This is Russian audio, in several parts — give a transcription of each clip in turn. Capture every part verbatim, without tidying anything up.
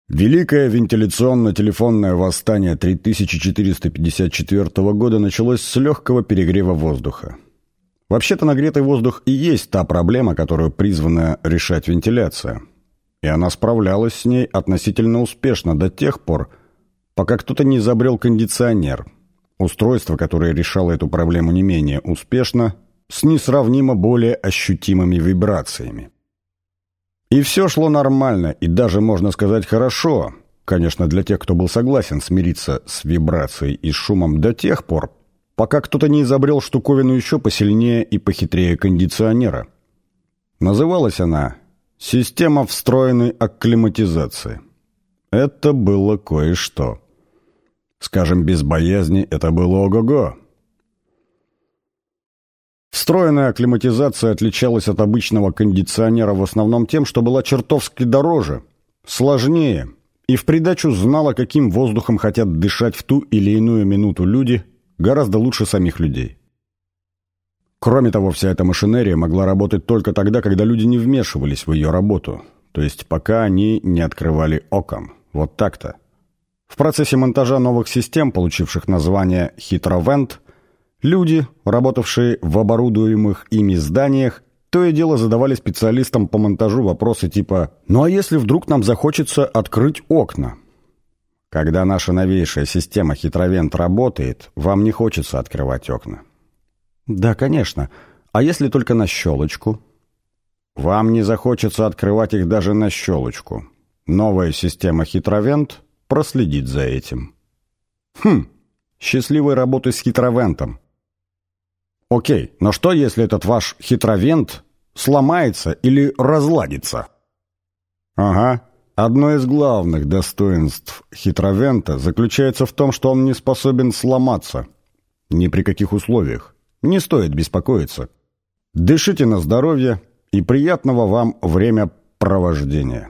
Великое вентиляционно-телефонное восстание три тысячи четыреста пятьдесят четвёртого года началось с легкого перегрева воздуха. Вообще-то нагретый воздух и есть та проблема, которую призвана решать вентиляция. И она справлялась с ней относительно успешно до тех пор, пока кто-то не изобрел кондиционер, устройство, которое решало эту проблему не менее успешно, с несравнимо более ощутимыми вибрациями. И все шло нормально, и даже, можно сказать, хорошо, конечно, для тех, кто был согласен смириться с вибрацией и шумом до тех пор, пока кто-то не изобрел штуковину еще посильнее и похитрее кондиционера. Называлась она «Система встроенной акклиматизации». Это было кое-что. Скажем, без боязни, это было ого-го. Встроенная акклиматизация отличалась от обычного кондиционера в основном тем, что была чертовски дороже, сложнее и в придачу знала, каким воздухом хотят дышать в ту или иную минуту люди, гораздо лучше самих людей. Кроме того, вся эта машинерия могла работать только тогда, когда люди не вмешивались в ее работу, то есть пока они не открывали окон. Вот так-то. В процессе монтажа новых систем, получивших название «Хитровент», люди, работавшие в оборудуемых ими зданиях, то и дело задавали специалистам по монтажу вопросы типа «Ну а если вдруг нам захочется открыть окна?» Когда наша новейшая система «Хитровент» работает, вам не хочется открывать окна. Да, конечно. А если только на щелочку? Вам не захочется открывать их даже на щелочку. Новая система «Хитровент» проследит за этим. Хм, счастливой работы с «Хитровентом». Окей, но что, если этот ваш «Хитровент» сломается или разладится? Ага, одно из главных достоинств «Хитровента» заключается в том, что он не способен сломаться. Ни при каких условиях. Не стоит беспокоиться. Дышите на здоровье и приятного вам времяпровождения.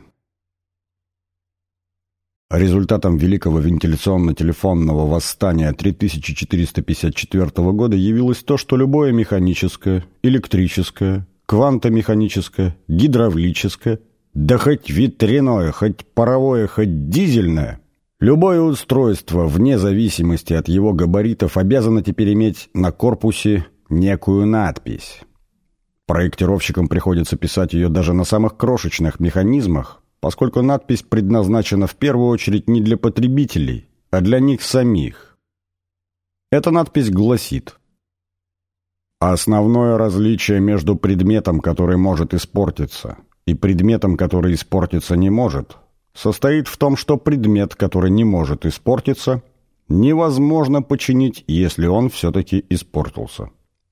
Результатом Великого вентиляционно-телефонного восстания три тысячи четыреста пятьдесят четвёртого года явилось то, что любое механическое, электрическое, квантомеханическое, гидравлическое, да хоть ветряное, хоть паровое, хоть дизельное, любое устройство, вне зависимости от его габаритов, обязано теперь иметь на корпусе некую надпись. Проектировщикам приходится писать ее даже на самых крошечных механизмах, поскольку надпись предназначена в первую очередь не для потребителей, а для них самих. Эта надпись гласит: «Основное различие между предметом, который может испортиться, и предметом, который испортиться не может, состоит в том, что предмет, который не может испортиться, невозможно починить, если он все-таки испортился».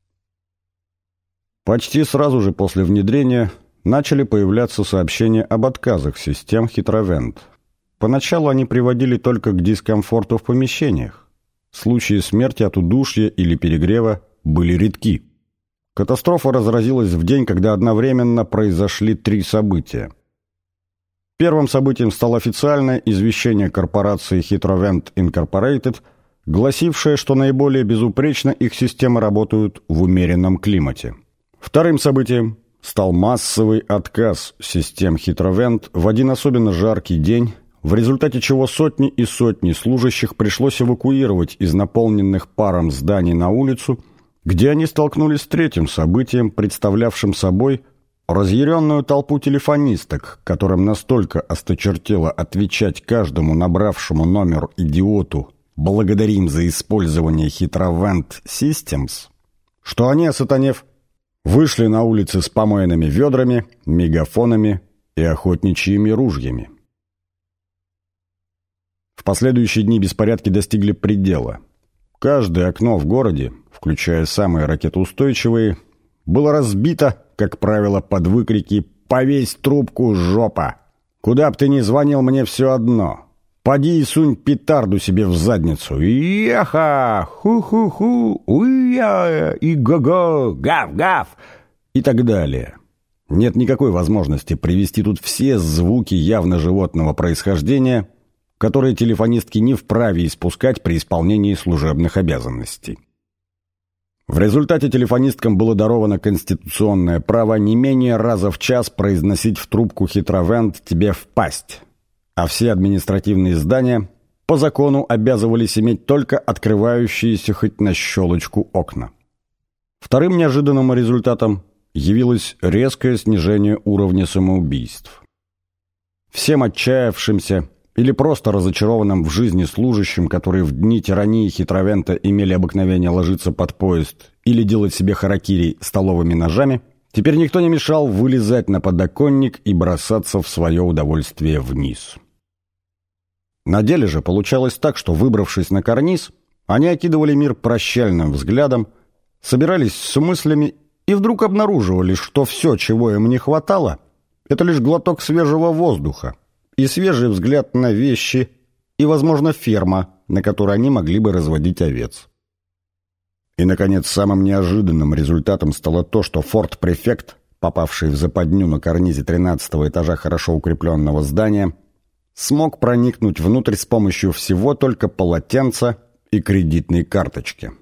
Почти сразу же после внедрения начали появляться сообщения об отказах систем «Хитровент». Поначалу они приводили только к дискомфорту в помещениях. Случаи смерти от удушья или перегрева были редки. Катастрофа разразилась в день, когда одновременно произошли три события. Первым событием стало официальное извещение корпорации «Хитровент Инкорпорейтед», гласившее, что наиболее безупречно их системы работают в умеренном климате. Вторым событием стал массовый отказ систем «Хитровент» в один особенно жаркий день, в результате чего сотни и сотни служащих пришлось эвакуировать из наполненных паром зданий на улицу, где они столкнулись с третьим событием, представлявшим собой разъяренную толпу телефонисток, которым настолько осточертело отвечать каждому набравшему номер идиоту «Благодарим за использование Хитровент Systems», что они, осатанев, вышли на улицы с помойными ведрами, мегафонами и охотничьими ружьями. В последующие дни беспорядки достигли предела. Каждое окно в городе, включая самые ракетоустойчивые, было разбито, как правило, под выкрики «Повесь трубку, жопа! Куда б ты ни звонил, мне все одно! Поди и сунь петарду себе в задницу! Яха! Ху-ху-ху! Уя! И го-го! Гав-гав!» и так далее. Нет никакой возможности привести тут все звуки явно животного происхождения, которые телефонистки не вправе испускать при исполнении служебных обязанностей. В результате телефонисткам было даровано конституционное право не менее раза в час произносить в трубку «Хитровент» тебе в пасть. а все административные здания по закону обязывались иметь только открывающиеся хоть на щелочку окна. Вторым неожиданным результатом явилось резкое снижение уровня самоубийств. Всем отчаявшимся или просто разочарованным в жизни служащим, которые в дни тирании хитровента имели обыкновение ложиться под поезд или делать себе харакири столовыми ножами, теперь никто не мешал вылезать на подоконник и бросаться в свое удовольствие вниз. На деле же получалось так, что, выбравшись на карниз, они окидывали мир прощальным взглядом, собирались с мыслями и вдруг обнаруживали, что все, чего им не хватало, это лишь глоток свежего воздуха и свежий взгляд на вещи и, возможно, ферма, на которой они могли бы разводить овец. И, наконец, самым неожиданным результатом стало то, что форт-префект, попавший в западню на карнизе тринадцатого этажа хорошо укрепленного здания, смог проникнуть внутрь с помощью всего только полотенца и кредитной карточки.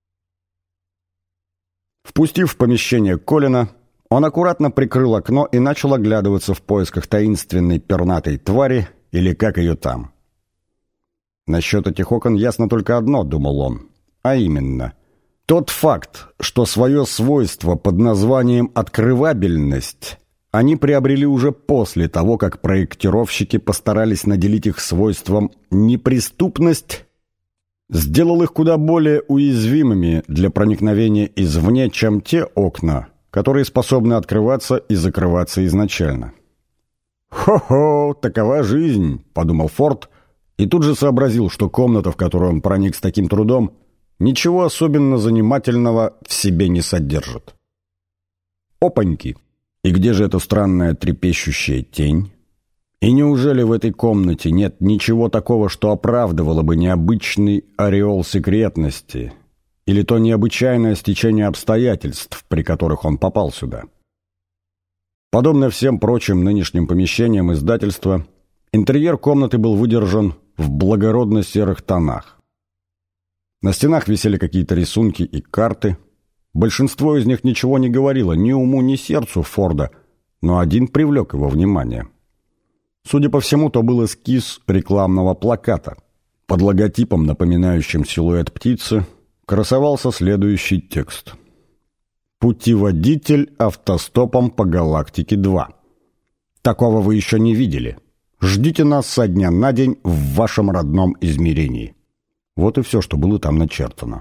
Впустив в помещение Колина, он аккуратно прикрыл окно и начал оглядываться в поисках таинственной пернатой твари или как ее там. Насчет этих окон ясно только одно, думал он, а именно – тот факт, что свое свойство под названием «открывабельность» они приобрели уже после того, как проектировщики постарались наделить их свойством «неприступность», сделал их куда более уязвимыми для проникновения извне, чем те окна, которые способны открываться и закрываться изначально. «Хо-хо, такова жизнь», — подумал Форд, и тут же сообразил, что комната, в которую он проник с таким трудом, ничего особенно занимательного в себе не содержит. Опаньки! И где же эта странная трепещущая тень? И неужели в этой комнате нет ничего такого, что оправдывало бы необычный ореол секретности или то необычайное стечение обстоятельств, при которых он попал сюда? Подобно всем прочим нынешним помещениям издательства, интерьер комнаты был выдержан в благородно-серых тонах. На стенах висели какие-то рисунки и карты. Большинство из них ничего не говорило ни уму, ни сердцу Форда, но один привлек его внимание. Судя по всему, то был эскиз рекламного плаката. Под логотипом, напоминающим силуэт птицы, красовался следующий текст. «Путеводитель автостопом по галактике два. Такого вы еще не видели. Ждите нас со дня на день в вашем родном измерении». Вот и все, что было там начертано.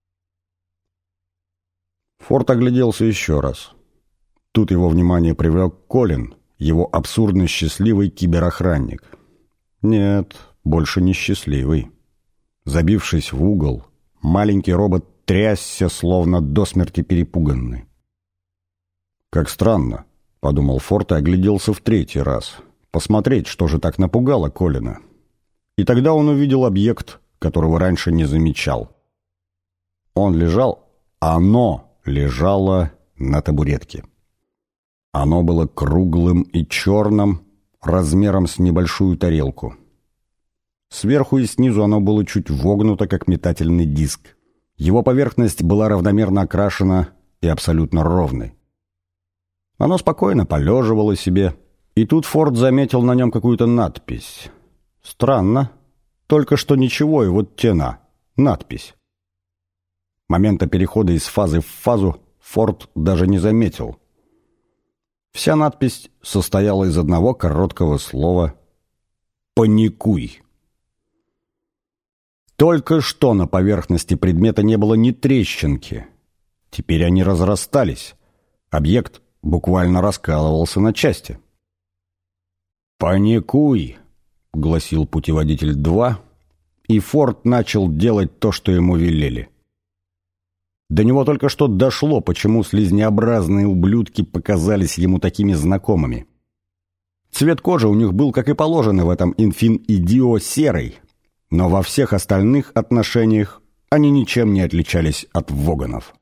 Форд огляделся еще раз. Тут его внимание привлек Колин, его абсурдно счастливый киберохранник. Нет, больше не счастливый. Забившись в угол, маленький робот трясся, словно до смерти перепуганный. «Как странно», — подумал Форд и огляделся в третий раз. Посмотреть, что же так напугало Колина. И тогда он увидел объект, которого раньше не замечал. Он лежал, а оно лежало на табуретке. Оно было круглым и черным, размером с небольшую тарелку. Сверху и снизу оно было чуть вогнуто, как метательный диск. Его поверхность была равномерно окрашена и абсолютно ровной. Оно спокойно полеживало себе, и тут Форд заметил на нем какую-то надпись. Странно. Только что ничего, и вот тена. Надпись. Момента перехода из фазы в фазу Форд даже не заметил. Вся надпись состояла из одного короткого слова «Паникуй». Только что на поверхности предмета не было ни трещинки. Теперь они разрастались. Объект буквально раскалывался на части. «Паникуй», — гласил путеводитель два, и Форд начал делать то, что ему велели. До него только что дошло, почему слизнеобразные ублюдки показались ему такими знакомыми. Цвет кожи у них был, как и положено в этом инфин-идио, серый, но во всех остальных отношениях они ничем не отличались от воганов.